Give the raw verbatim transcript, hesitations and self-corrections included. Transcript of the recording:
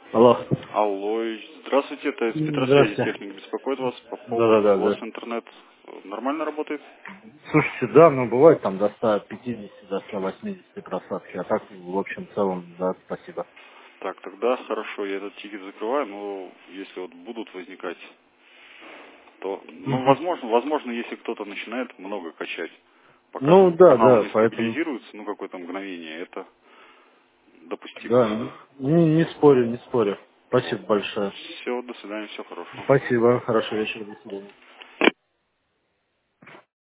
Алло. Алло, и здравствуйте, это из Петросвязи Здравствуйте. техник беспокоит вас по поводу Да-да-да, у вас да. интернет нормально работает? Слушайте, да, ну бывает там до ста пятидесяти, до ста восьмидесяти просадки, а так в общем целом, да, спасибо. Так, тогда хорошо, я этот тикет закрываю, но если вот будут возникать, то, ну, Мгм. возможно, возможно, если кто-то начинает много качать, пока Ну да, канал да, не поэтому, стабилизируется, ну, какое-то мгновение, это допустимо. да, не, не спорю, не спорю. Спасибо большое. Все, до свидания, всего хорошего. Спасибо, хорошего вечера, до свидания.